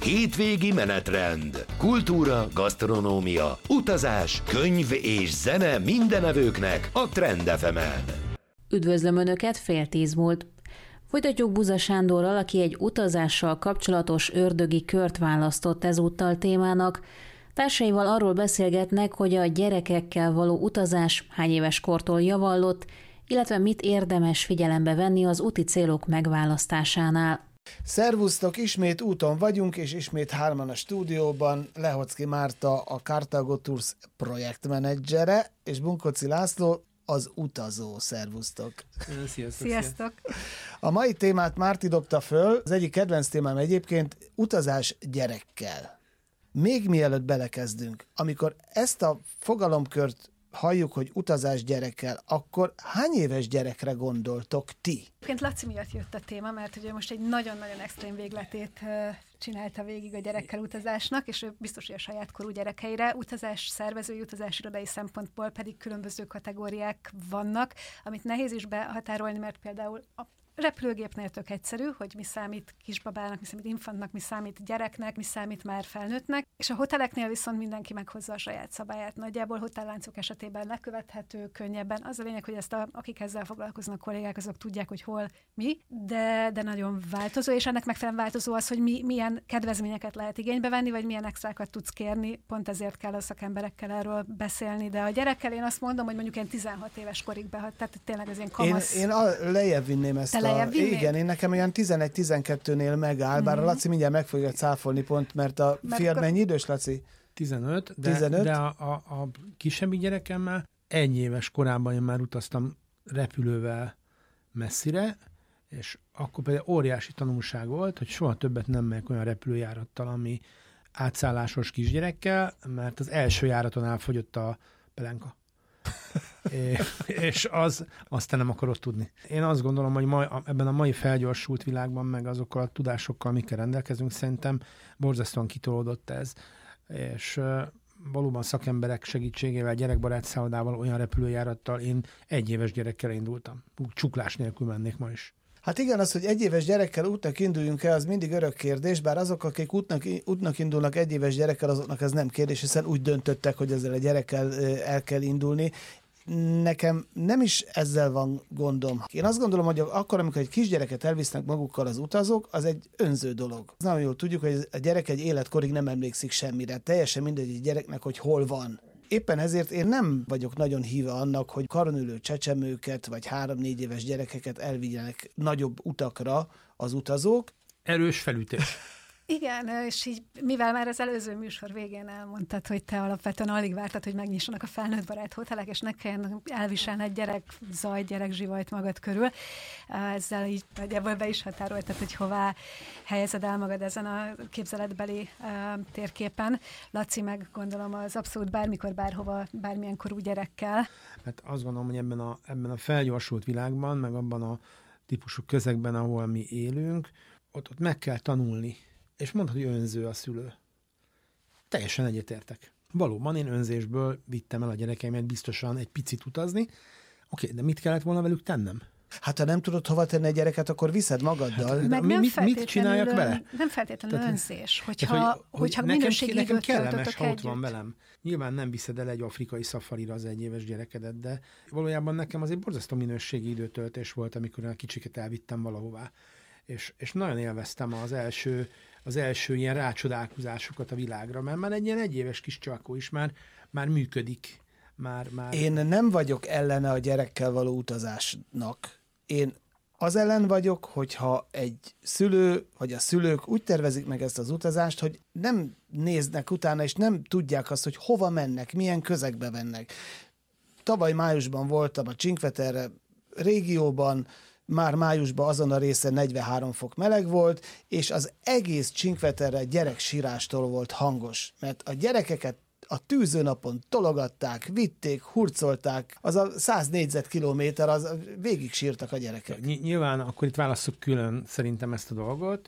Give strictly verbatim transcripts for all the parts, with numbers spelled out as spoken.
Hétvégi menetrend. Kultúra, gasztronómia, utazás, könyv és zene mindenevőknek a Trend ef emen. Üdvözlöm Önöket, fél tíz múlt. Folytatjuk Buza Sándorral, aki egy utazással kapcsolatos ördögi kört választott ezúttal témának. Társaival arról beszélgetnek, hogy a gyerekekkel való utazás hány éves kortól javallott, illetve mit érdemes figyelembe venni az úti célok megválasztásánál. Szervusztok, ismét úton vagyunk, és ismét hárman a stúdióban. Lehocki Márta, a Carthago Tours projektmenedzsere, és Bunkoci László, az utazó. Szervusztok! Sziasztok! Sziasztok! A mai témát Márti dobta föl, az egyik kedvenc témám egyébként utazás gyerekkel. Még mielőtt belekezdünk, amikor ezt a fogalomkört halljuk, hogy utazás gyerekkel, akkor hány éves gyerekre gondoltok ti? Egyébként Laci miatt jött a téma, mert ugye most egy nagyon-nagyon extrém végletét csinálta végig a gyerekkel utazásnak, és ő biztos, hogy a saját korú gyerekeire. Utazás szervezői, utazás irodai szempontból pedig különböző kategóriák vannak, amit nehéz is behatárolni, mert például a repülőgépnél tök egyszerű, hogy mi számít kisbabának, mi számít infantnak, mi számít gyereknek, mi számít már felnőttnek, és a hoteleknél viszont mindenki meghozza a saját szabályát. Nagyjából hotelláncok esetében lekövethető, könnyebben. Az a lényeg, hogy ezt a, akik ezzel foglalkoznak kollégák, azok tudják, hogy hol mi, de, de nagyon változó, és ennek megfelelően változó az, hogy mi, milyen kedvezményeket lehet igénybe venni, vagy milyen extrákat tudsz kérni. Pont ezért kell a szakemberekkel erről beszélni, de a gyerekkel én azt mondom, hogy mondjuk én tizenhat éves korig behat, tehát tényleg az én kamasz. Én, én a, lejjebb vinném ezt. A, igen, én nekem olyan tizenegy-tizenkettőnél megáll, bár mm-hmm. a Laci mindjárt meg fogja cáfolni pont, mert a mert fiad akkor... mennyi idős, Laci? tizenöt, de, tizenöt? de a, a, a kisebbik gyerekemmel egy éves korában én már utaztam repülővel messzire, és akkor például óriási tanulság volt, hogy soha többet nem megyek olyan repülőjárattal, ami átszállásos kisgyerekkel, mert az első járaton elfogyott a pelenka. É, és az aztán nem akarod tudni. Én azt gondolom, hogy mai, ebben a mai felgyorsult világban, meg azokkal a tudásokkal, amikkel rendelkezünk, szerintem borzasztóan kitolódott ez, és uh, valóban szakemberek segítségével, gyerekbarát szállodával, olyan repülőjárattal én egy éves gyerekkel indultam. Csuklás nélkül mennék ma is. Hát igen, az, hogy egy éves gyerekkel útnak induljunk el, az mindig örök kérdés, bár azok, akik útnak, útnak indulnak egy éves gyerekkel, azoknak ez nem kérdés, hiszen úgy döntöttek, hogy ezzel a gyerekkel el kell indulni. Nekem nem is ezzel van gondom. Én azt gondolom, hogy akkor, amikor egy kisgyereket elvisznek magukkal az utazók, az egy önző dolog. Nagyon jól tudjuk, hogy a gyerek egy életkorig nem emlékszik semmire. Teljesen mindegy egy gyereknek, hogy hol van. Éppen ezért én nem vagyok nagyon híve annak, hogy karonülő csecsemőket vagy három-négy éves gyerekeket elvigyenek nagyobb utakra az utazók. Erős felütés. Igen, és így, mivel már az előző műsor végén elmondtad, hogy te alapvetően alig vártad, hogy megnyissanak a felnőttbarát hotelek, és ne kelljen elviselni egy gyerek zaj, gyerek zsivajt magad körül. Ezzel így nagyjából be is határoltad, hogy hová helyezed el magad ezen a képzeletbeli uh, térképen. Laci, meg gondolom az abszolút bármikor, bárhova, bármilyen korú gyerekkel. Hát azt gondolom, hogy ebben a, ebben a felgyorsult világban, meg abban a típusú közegben, ahol mi élünk, ott, ott meg kell tanulni. És mondhatod, hogy önző a szülő. Teljesen egyetértek. Valóban én önzésből vittem el a gyerekeimet biztosan egy picit utazni. Oké, de mit kellett volna velük tennem? Hát ha nem tudod hova tenni a gyereket, akkor viszed magaddal. Hát, meg mi, nem mit, mit csináljak vele? Nem feltétlenül Tehát, önzés. Hogyha, tehát, hogy, hogyha hogy minőségi nekem, nekem időt kellemes, ha ott együtt. van velem. Nyilván nem viszed el egy afrikai szafarira az egyéves gyerekedet, de valójában nekem az egy borzasztó minőségi időtöltés volt, amikor a kicsiket elvittem valahová. És, és nagyon élveztem az első, az első ilyen rácsodálkozásokat a világra, mert már egy ilyen egyéves kis csakó is már, már működik. Már, már... Én nem vagyok ellene a gyerekkel való utazásnak. Én az ellen vagyok, hogyha egy szülő, vagy a szülők úgy tervezik meg ezt az utazást, hogy nem néznek utána, és nem tudják azt, hogy hova mennek, milyen közegbe mennek. Tavaly májusban voltam a Cinque Terre régióban, már májusban azon a részen negyvenhárom fok meleg volt, és az egész Cinque Terre gyerek sírástól volt hangos, mert a gyerekeket a tűzőnapon tologatták, vitték, hurcolták, az a száz négyzetkilométer, az végig sírtak a gyerekek. Ny- nyilván akkor itt válasszuk külön szerintem ezt a dolgot.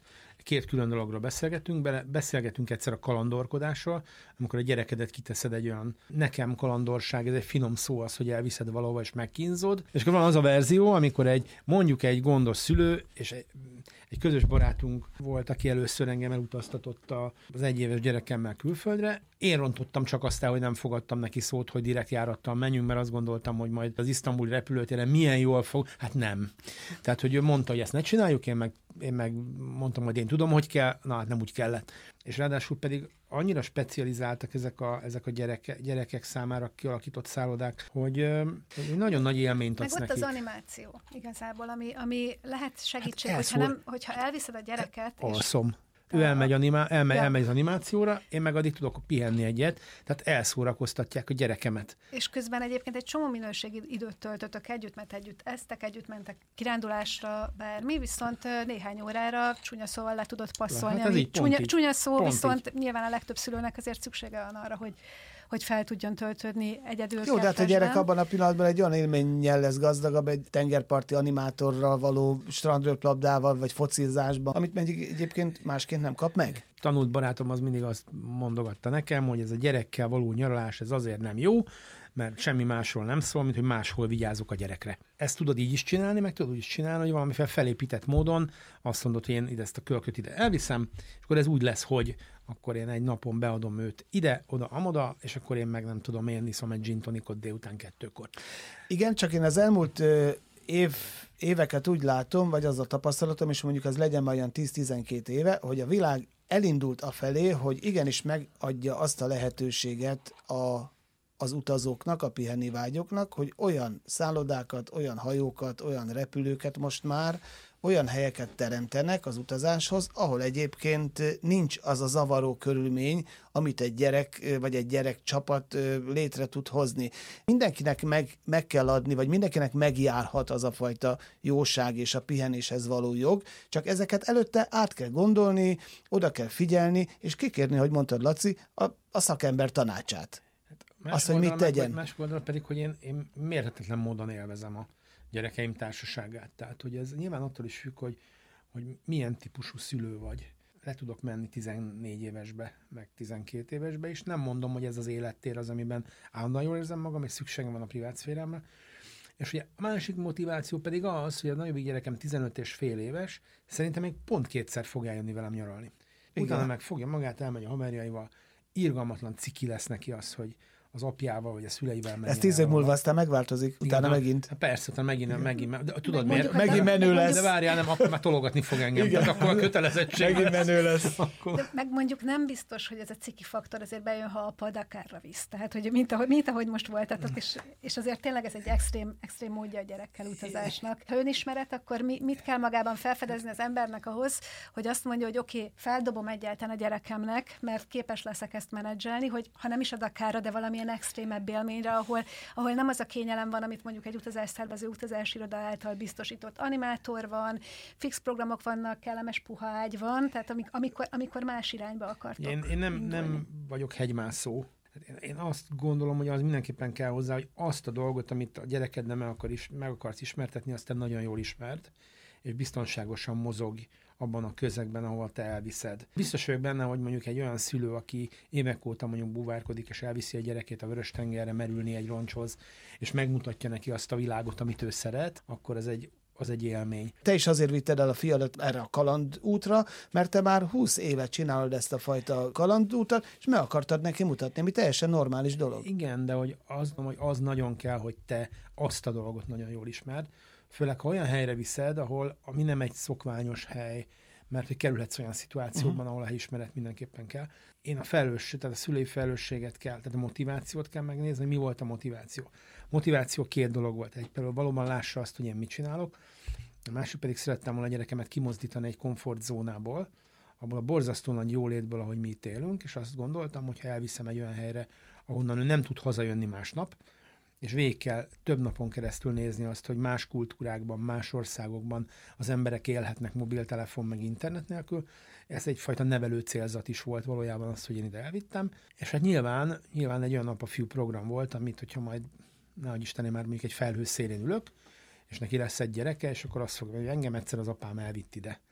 két külön dologról beszélgetünk, beszélgetünk egyszer a kalandorkodásról, amikor a gyerekedet kiteszed egy olyan, nekem kalandorság, ez egy finom szó az, hogy elviszed valahova és megkínzod, és akkor van az a verzió, amikor egy, mondjuk egy gondos szülő, és egy, egy közös barátunk volt, aki először engem elutaztatott az egyéves gyerekemmel külföldre. Én rontottam csak azt el, hogy nem fogadtam neki szót, hogy direkt járattal menjünk, mert azt gondoltam, hogy majd az isztambuli repülőtéren milyen jól fog. Hát nem. Tehát, hogy ő mondta, hogy ezt ne csináljuk, én meg, én meg mondtam, hogy én tudom, hogy kell, na hát nem úgy kellett. És ráadásul pedig annyira specializáltak ezek a, ezek a gyereke, gyerekek számára kialakított szállodák, hogy, hogy nagyon nagy élményt adsz meg ott nekik. az animáció igazából, ami, ami lehet segítség, hát hogyha, nem, hogyha elviszed a gyereket. Alszom. Ő elmegy, animá- elmegy, ja. elmegy az animációra, én meg addig tudok pihenni egyet, tehát elszórakoztatják a gyerekemet. És közben egyébként egy csomó minőségi időt töltötök együtt, mert együtt eztek, együtt mentek kirándulásra, bármi, viszont néhány órára csúnya szóval le tudod passzolni. Hát ami csúnya, csúnya szó, pont viszont így. Nyilván a legtöbb szülőnek azért szüksége van arra, hogy hogy fel tudjon töltődni egyedül. Jó, de hát a gyerek abban a pillanatban egy olyan élménnyel lesz gazdagabb, egy tengerparti animátorral való strandröplabdával, vagy focizásban, amit egyébként másként nem kap meg. Tanult barátom az mindig azt mondogatta nekem, hogy ez a gyerekkel való nyaralás, ez azért nem jó, mert semmi másról nem szól, mint hogy máshol vigyázok a gyerekre. Ezt tudod így is csinálni, meg tudod úgy is csinálni, hogy valamiféle felépített módon azt mondod, hogy én ide ezt a kölköt ide elviszem, és akkor ez úgy lesz, hogy akkor én egy napon beadom őt ide, oda, amoda, és akkor én meg nem tudom, én iszom egy gin tonicot délután kettőkor. Igen, csak én az elmúlt ö, év, éveket úgy látom, vagy az a tapasztalatom, és mondjuk az legyen már olyan tíz-tizenkét éve, hogy a világ elindult afelé, hogy igenis megadja azt a lehetőséget a az utazóknak, a pihenni vágyóknak, hogy olyan szállodákat, olyan hajókat, olyan repülőket most már, olyan helyeket teremtenek az utazáshoz, ahol egyébként nincs az a zavaró körülmény, amit egy gyerek vagy egy gyerek csapat létre tud hozni. Mindenkinek meg, meg kell adni, vagy mindenkinek megjárhat az a fajta jóság és a pihenéshez való jog, csak ezeket előtte át kell gondolni, oda kell figyelni, és kikérni, hogy mondtad, Laci, a, a szakember tanácsát. Más azt, hogy mit tegyen. Más oldalon pedig, hogy én, én mérhetetlen módon élvezem a gyerekeim társaságát. Tehát, hogy ez nyilván attól is függ, hogy, hogy milyen típusú szülő vagy. Le tudok menni tizennégy évesbe, meg tizenkét évesbe is. Nem mondom, hogy ez az élettér az, amiben állandóan jól érzem magam, és szükségem van a privát szférámra. És ugye a másik motiváció pedig az, hogy a nagyobbik gyerekem tizenöt és fél éves, szerintem még pont kétszer fog eljönni velem nyaralni. Utána igen. meg fogja magát, elmegy a haverjaival, irgalmatlan ciki lesz neki az, hogy az apjával, vagy a szüleivel menjen. Ez tíz év múlva aztán megváltozik, utána igen, megint. Hát persze, utána megint, megint, de tudod meg miért? Megint menő lesz. De várjál, nem, akkor már tologatni fog engem. Igen. Tehát akkor a kötelezettség megint menő lesz. Akkor... De meg mondjuk nem biztos, hogy ez a ciki faktor azért bejön, ha apa Dakarra visz. Tehát, hogy mint ahogy, mint ahogy most voltatok, és, és azért tényleg ez egy extrém, extrém módja a gyerekkel utazásnak. Ha önismeret, akkor mi, mit kell magában felfedezni az embernek ahhoz, hogy azt mondja, hogy oké, okay, feldobom egyáltalán a gyerekemnek, mert képes leszek ezt menedzselni, hogy ha nem is a Dakarra, de valamilyen extrémebb élményre, ahol, ahol nem az a kényelem van, amit mondjuk egy utazásszervező utazásiroda által biztosított animátor van, fix programok vannak, kellemes puha ágy van, tehát amik, amikor, amikor más irányba akartok. Én, én nem, nem vagyok hegymászó. Én, én azt gondolom, hogy az mindenképpen kell hozzá, hogy azt a dolgot, amit a gyereked nem meg, akar is, meg akarsz ismertetni, azt te nagyon jól ismerd, és biztonságosan mozog abban a közegben, ahol te elviszed. Biztos vagyok benne, hogy mondjuk egy olyan szülő, aki évek óta mondjuk búvárkodik, és elviszi a gyerekét a Vörös-tengerre merülni egy roncshoz, és megmutatja neki azt a világot, amit ő szeret, akkor ez egy az egy élmény. Te is azért vitted el a fiadat erre a kalandútra, mert te már húsz éve csinálod ezt a fajta kalandútat, és meg akartad neki mutatni, ami teljesen normális dolog. Igen, de hogy az, hogy az nagyon kell, hogy te azt a dolgot nagyon jól ismerd, főleg ha olyan helyre viszed, ahol ami nem egy szokványos hely, mert hogy kerülhetsz olyan szituációban, uh-huh. ahol a helyismeret mindenképpen kell. Én a felelősség, tehát a szülői felelősséget kell, tehát a motivációt kell megnézni, mi volt a motiváció. Motiváció két dolog volt. Egy például valóban lássa azt, hogy én mit csinálok, a másik pedig szerettem volna a gyerekemet kimozdítani egy komfortzónából, abból a borzasztó nagy jólétből, ahogy mi itt élünk, és azt gondoltam, hogy ha elviszem egy olyan helyre, ahonnan ő nem tud hazajönni másnap, és végig kell több napon keresztül nézni azt, hogy más kultúrákban, más országokban az emberek élhetnek mobiltelefon meg internet nélkül. Ez egyfajta nevelő célzat is volt valójában az, hogy én ide elvittem. És hát nyilván, nyilván egy olyan apa-fiú program volt, amit, hogyha majd, nehogy Istenem, már mondjuk egy felhő szélén ülök, és neki lesz egy gyereke, és akkor azt fogja, hogy engem egyszer az apám elvitt ide.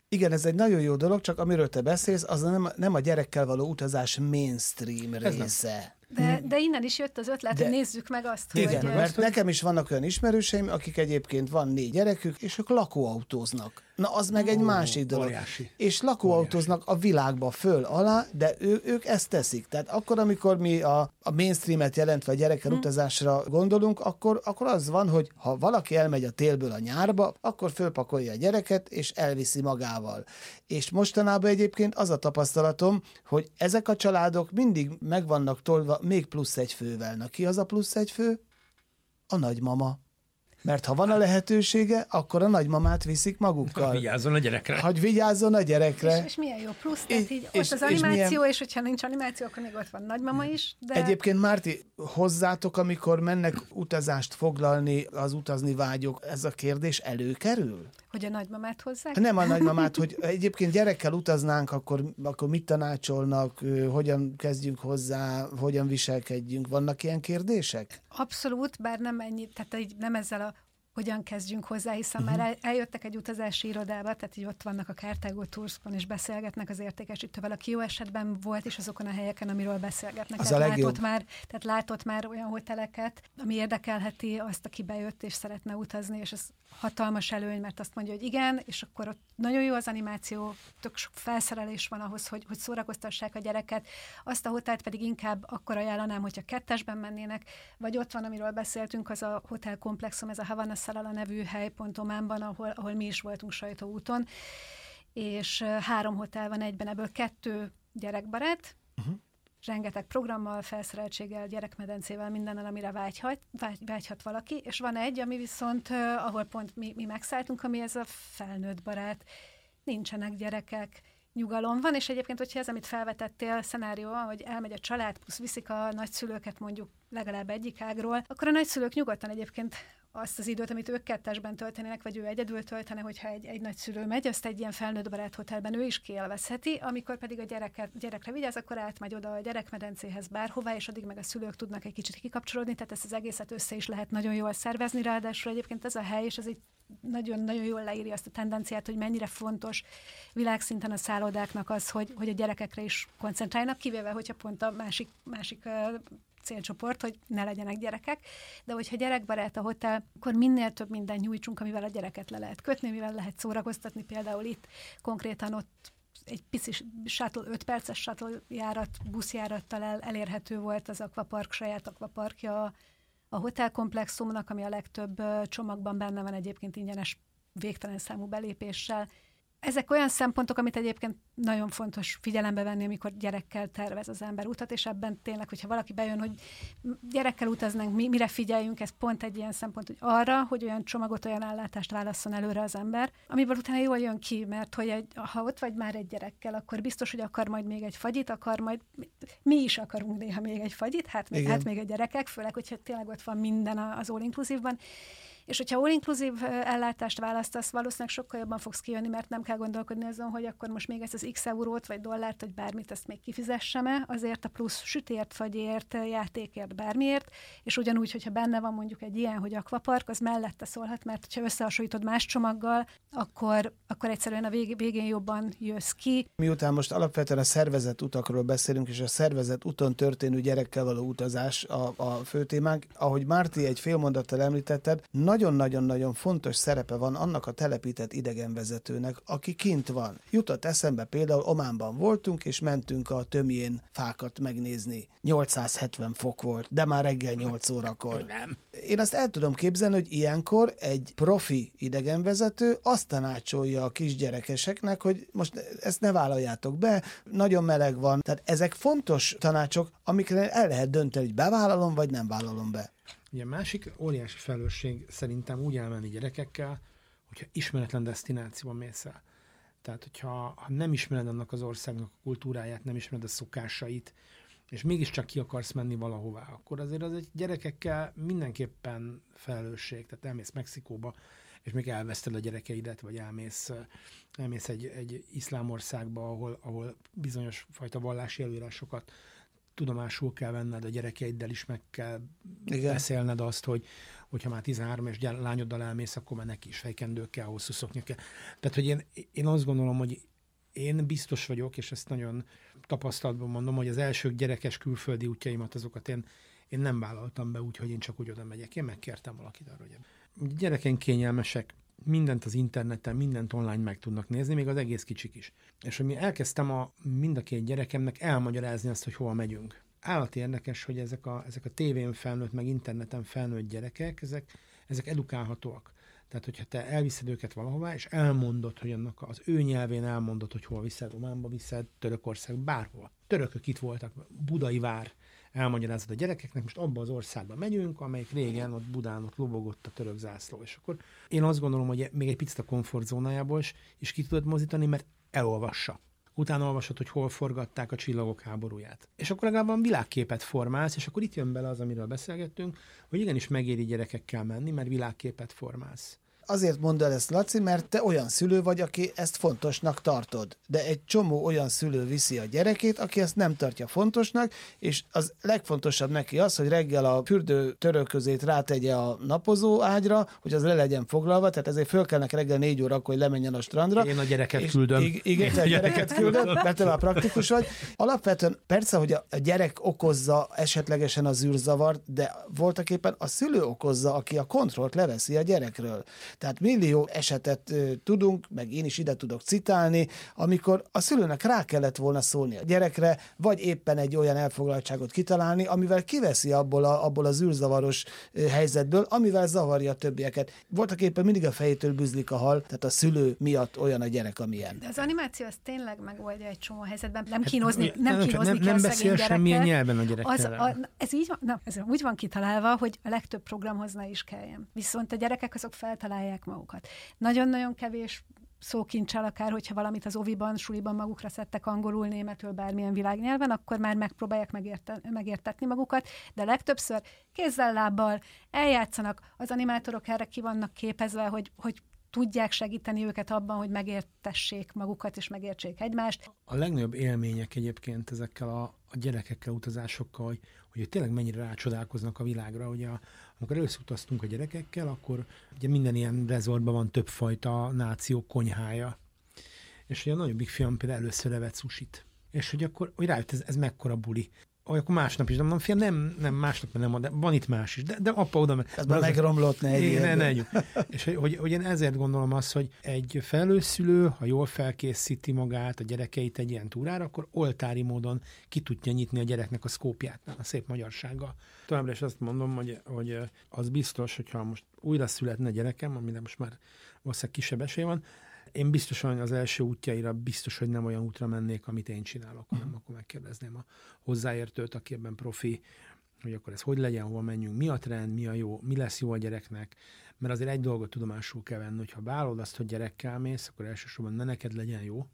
Igen, ez egy nagyon jó dolog, csak amiről te beszélsz, az nem, nem a gyerekkel való utazás mainstream része. De, de innen is jött az ötlet, de, hogy nézzük meg azt, igen, hogy... Igen, mert nekem is vannak olyan ismerőseim, akik egyébként van négy gyerekük, és ők lakóautóznak. Na, az meg egy Ó, másik dolog. Óriási. És lakóautóznak a világba föl, alá, de ő, ők ezt teszik. Tehát akkor, amikor mi a, a mainstreamet jelentve a gyerekkel hmm. utazásra gondolunk, akkor, akkor az van, hogy ha valaki elmegy a télből a nyárba, akkor fölpakolja a gyereket, és elviszi magával. És mostanában egyébként az a tapasztalatom, hogy ezek a családok mindig meg vannak tolva még plusz egy fővel. Na, ki az a plusz egy fő? A nagymama. Mert ha van a lehetősége, akkor a nagymamát viszik magukkal. Hogy vigyázzon a gyerekre. Hogy vigyázzon a gyerekre. És, és milyen jó plusz, tehát így és, ott az animáció, és, milyen... és hogyha nincs animáció, akkor még ott van nagymama is. De... Egyébként, Márti, hozzátok, amikor mennek utazást foglalni, az utazni vágyok, ez a kérdés előkerül? Hogy a nagymamát hozzák? Nem a nagymamát, hogy egyébként gyerekkel utaznánk, akkor, akkor mit tanácsolnak, hogyan kezdjünk hozzá, hogyan viselkedjünk. Vannak ilyen kérdések? Abszolút, bár nem ennyi, tehát így nem ezzel a hogyan kezdjünk hozzá, hiszen uh-huh. már el, eljöttek egy utazási irodába, tehát így ott vannak a Carthago Tourskon, és beszélgetnek az értékesítővel, aki jó esetben volt is azokon a helyeken, amiről beszélgetnek. Az tehát, a látott már, tehát látott már olyan hoteleket, ami érdekelheti azt, aki bejött és szeretne utazni, és ez hatalmas előny, mert azt mondja, hogy igen, és akkor ott nagyon jó az animáció, tök sok felszerelés van ahhoz, hogy, hogy szórakoztassák a gyereket. Azt a hotelt pedig inkább akkor ajánlanám, hogyha kettesben mennének, vagy ott van, amiről beszéltünk, az a hotelkomplexum, ez a Havana Salala nevű hely pont Ománban, ahol, ahol mi is voltunk sajtóúton, és három hotel van egyben, ebből kettő gyerekbarát, uh-huh. rengeteg programmal, felszereltséggel, gyerekmedencével, mindennel, amire vágyhat, vágy, vágyhat valaki, és van egy, ami viszont, uh, ahol pont mi, mi megszálltunk, ami ez a felnőtt barát, nincsenek gyerekek, nyugalom van, és egyébként, hogyha ez, amit felvetettél, szenárió, hogy elmegy a család, plusz viszik a nagyszülőket mondjuk legalább egyik ágról, akkor a nagyszülők nyugodtan egyébként azt az időt, amit ők kettesben töltenének, vagy ő egyedül töltene, hogyha egy, egy nagyszülő megy, azt egy ilyen felnőtt barát hotelben ő is kiélvezheti, amikor pedig a gyereket, gyerekre vigyáz, akkor átmegy oda a gyerekmedencéhez bárhová, és addig meg a szülők tudnak egy kicsit kikapcsolódni, tehát ezt az egészet össze is lehet nagyon jól szervezni, ráadásul egyébként ez a hely, és ez egy nagyon-nagyon jól leírja azt a tendenciát, hogy mennyire fontos világszinten a szállodáknak az, hogy, hogy a gyerekekre is koncentráljanak, kivéve, hogyha pont a másik, másik célcsoport, hogy ne legyenek gyerekek, de hogyha gyerekbarát a hotel, akkor minél több mindent nyújtsunk, amivel a gyereket le lehet kötni, mivel lehet szórakoztatni, például itt konkrétan ott egy pici shuttle, öt perces shuttle járat, buszjárattal el, elérhető volt az akvapark, saját akvaparkja a hotelkomplexumnak, ami a legtöbb csomagban benne van egyébként ingyenes végtelen számú belépéssel. Ezek olyan szempontok, amit egyébként nagyon fontos figyelembe venni, amikor gyerekkel tervez az ember utat, és ebben tényleg, hogyha valaki bejön, hogy gyerekkel utaznánk, mi, mire figyeljünk, ez pont egy ilyen szempont, hogy arra, hogy olyan csomagot, olyan ellátást válasszon előre az ember, amiből utána jól jön ki, mert hogy egy, ha ott vagy már egy gyerekkel, akkor biztos, hogy akar majd még egy fagyit, akar majd, mi is akarunk néha még egy fagyit, hát még, hát még a gyerekek, főleg, hogyha tényleg ott van minden az all-inclusive-ban. És hogyha all-inclusive ellátást választasz, valószínűleg sokkal jobban fogsz kijönni, mert nem kell gondolkodni azon, hogy akkor most még ezt az x eurót, vagy dollárt, vagy bármit, ezt még kifizessem-e, azért a plusz sütért, fagyért, játékért, bármiért, és ugyanúgy, hogyha benne van mondjuk egy ilyen, hogy akvapark, az mellette szólhat, mert ha összehasonlítod más csomaggal, akkor, akkor egyszerűen a vég, végén jobban jössz ki. Miután most alapvetően a szervezett utakról beszélünk, és a szervezett úton történő gyerekkel való utazás a, a fő témánk, ahogy Márti egy fél mondattal említetted, nagyon-nagyon-nagyon fontos szerepe van annak a telepített idegenvezetőnek, aki kint van. Jutott eszembe, például Ománban voltunk, és mentünk a tömjén fákat megnézni. nyolcszázhetven fok volt, de már reggel nyolc órakor. Nem. Én azt el tudom képzelni, hogy ilyenkor egy profi idegenvezető azt tanácsolja a kisgyerekeseknek, hogy most ezt ne vállaljátok be, nagyon meleg van. Tehát ezek fontos tanácsok, amikre el lehet dönteni, hogy bevállalom, vagy nem vállalom be. Ugye a másik óriási felelősség szerintem úgy elmenni gyerekekkel, hogyha ismeretlen desztinációban mész el. Tehát, hogyha ha nem ismered annak az országnak a kultúráját, nem ismered a szokásait, és mégiscsak ki akarsz menni valahová, akkor azért az egy gyerekekkel mindenképpen felelősség. Tehát elmész Mexikóba, és még elveszted a gyerekeidet, vagy elmész, elmész egy, egy iszlám országba, ahol, ahol bizonyos fajta vallási előírásokat tudomásul kell venned, a gyerekeiddel is meg kell Igen. beszélned azt, hogy, hogyha már tizenhárom és lányoddal elmész, akkor már neki is fejkendőkkel, hosszú szoknyakkel. Tehát, hogy én, én azt gondolom, hogy én biztos vagyok, és ezt nagyon tapasztalatban mondom, hogy az első gyerekes külföldi útjaimat azokat én, én nem vállaltam be úgy, hogy én csak úgy oda megyek. Én megkértem valakit arra, hogy gyerekeink kényelmesek, mindent az interneten, mindent online meg tudnak nézni, még az egész kicsik is. És hogy mi elkezdtem a mind a két gyerekemnek elmagyarázni azt, hogy hova megyünk. Állati érdekes, hogy ezek a, ezek a tévén felnőtt, meg interneten felnőtt gyerekek, ezek, ezek edukálhatóak. Tehát, hogyha te elviszed őket valahová, és elmondod, hogy annak az ő nyelvén elmondod, hogy hol viszed, Románba viszed, Törökország, bárhol. Törökök itt voltak, Budai vár, elmagyarázod a gyerekeknek, most abba az országba megyünk, amelyik régen ott Budán ott lobogott a török zászló. És akkor én azt gondolom, hogy még egy picit a komfortzónájából is, is ki tudod mozdítani, mert elolvassa. Utána olvasod, hogy hol forgatták a Csillagok háborúját. És akkor legalább van világképet formálsz, és akkor itt jön bele az, amiről beszélgettünk, hogy igenis megéri gyerekekkel menni, mert világképet formálsz. Azért mondd el ezt, Laci, mert te olyan szülő vagy, aki ezt fontosnak tartod. De egy csomó olyan szülő viszi a gyerekét, aki ezt nem tartja fontosnak, és az legfontosabb neki az, hogy reggel a fürdő törölközét rátegye a napozó ágyra, hogy az le legyen foglalva, tehát ezért fölkelnek reggel négy órakor, hogy lemenjen a strandra. Én a gyereket és küldöm. Igen, te a gyereket küldöd, mert te már praktikus vagy. Alapvetően persze, hogy a gyerek okozza esetlegesen az űrzavart, de voltaképpen a szülő okozza, aki a kontrollt leveszi a gyerekről. Tehát millió esetet uh, tudunk, meg én is ide tudok citálni, amikor a szülőnek rá kellett volna szólni a gyerekre, vagy éppen egy olyan elfoglaltságot kitalálni, amivel kiveszi abból, a, abból az űrzavaros uh, helyzetből, amivel zavarja a többieket. Voltak éppen mindig a fejétől bűzlik a hal, tehát a szülő miatt olyan a gyerek, amilyen. De az animáció az tényleg megoldja egy csomó helyzetben. Nem kínozni, hát, nem, nem kínozni nem, kell nem szegény beszél gyereket. semmilyen nyelven a gyerekkel. Az, a, ez így van, na, ez úgy van kitalálva, hogy a legtöbb programhoz ne is kelljen. Viszont a gyerekek azok feltalálják magukat. Nagyon-nagyon kevés szókincsel akár, hogyha valamit az oviban, suliban magukra szedtek angolul, németül, bármilyen világnyelven, akkor már megpróbálják megérte, megértetni magukat, de legtöbbször kézzel, lábbal eljátszanak, az animátorok erre ki vannak képezve, hogy, hogy tudják segíteni őket abban, hogy megértessék magukat és megértsék egymást. A legnagyobb élmények egyébként ezekkel a, a gyerekekkel, utazásokkal, hogy, hogy tényleg mennyire rácsodálkoznak a világra. Ugye a, amikor először utaztunk a gyerekekkel, akkor ugye minden ilyen rezortban van többfajta náció konyhája. És ugye a nagyobbik fiam például először evett sushit. És hogy akkor hogy rájött, ez, ez mekkora buli. Vagy akkor másnap is, de mondom, fiam, nem, nem másnap nem, de van itt más is. De, de apa oda... Ez már megromlott, ne egy ne, ne, ne És hogy, hogy, hogy én ezért gondolom azt, hogy egy felelősszülő, ha jól felkészíti magát, a gyerekeit egy ilyen túrára, akkor oltári módon ki tudja nyitni a gyereknek a szkópját, a szép magyarsággal. Továbbra is azt mondom, hogy, hogy az biztos, hogyha most újra születne gyerekem, amire most már valószínűleg kisebb esély van, én biztosan az első útjaira biztos, hogy nem olyan útra mennék, amit én csinálok, hanem akkor megkérdezném a hozzáértőt, aki ebben profi, hogy akkor ez hogy legyen, hova menjünk, mi a trend, mi a jó, mi lesz jó a gyereknek, mert azért egy dolgot tudomásul kell venni, hogyha vállalod azt, hogy gyerekkel mész, akkor elsősorban ne neked legyen jó,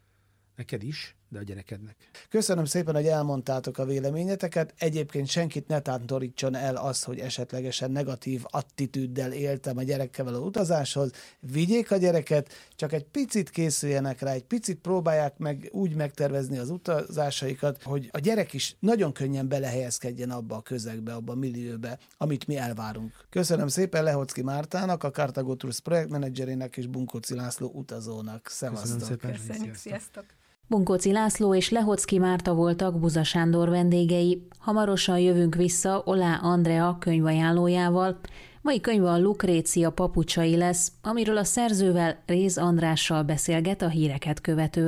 neked is, de a gyerekednek. Köszönöm szépen, hogy elmondtátok a véleményeteket. Egyébként senkit ne tántorítson el az, hogy esetlegesen negatív attitűddel éltem a gyerekkel való utazáshoz. Vigyék a gyereket, csak egy picit készüljenek rá, egy picit próbálják meg úgy megtervezni az utazásaikat, hogy a gyerek is nagyon könnyen belehelyezkedjen abba a közegbe, abba a millióbe, amit mi elvárunk. Köszönöm szépen Lehocki Mártának, a Cartago Tours projektmenedzserének és Bunkóci László utazónak. Szevasztok! Köszönjük, sziasztok! Bunkóci László és Lehocki Márta voltak Buza Sándor vendégei. Hamarosan jövünk vissza Olá Andrea könyvajánlójával. Mai könyve a Lukrécia papucsai lesz, amiről a szerzővel, Réz Andrással beszélget a híreket követően.